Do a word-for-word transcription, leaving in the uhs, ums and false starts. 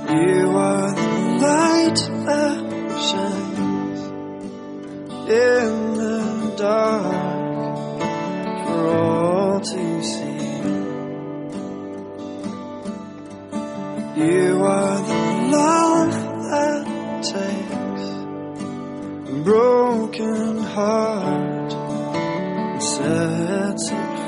You are the light that shines in the dark for all to see. You are the love that takes a broken heart and sets it